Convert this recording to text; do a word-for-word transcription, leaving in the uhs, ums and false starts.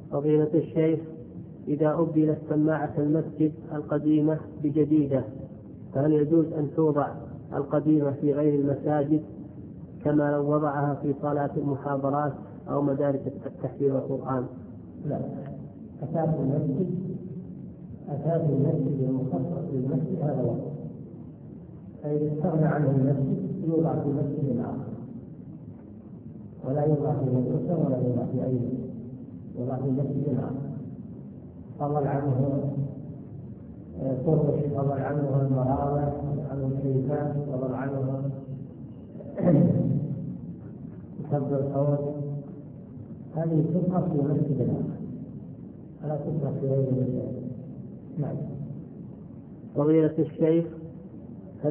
فضيلة الشيخ، إذا أبدلت سماعة المسجد القديمة بجديدة فهل يجوز أن توضع القديمة في غير المساجد كما لو وضعها في صالات المحاضرات أو مدارس التحفيظ والقرآن؟ لا، أساس المسجد أساس المسجد المخصص للمسجد هذا وقت، فإذا استغنى عنه المسجد يوضع في مسجد آخر، ولا يوضع في مدرسة ولا يوضع في أي يوضع في مسجد آخر. فضل عنه فرش، فضل عنه المراوح، فضل عنه الشركات، فضل عنه سب الصوت، هذه تبقى في مسجد آخر ولا تبقى في غير المسجد. نعم. فضيلة الشيخ،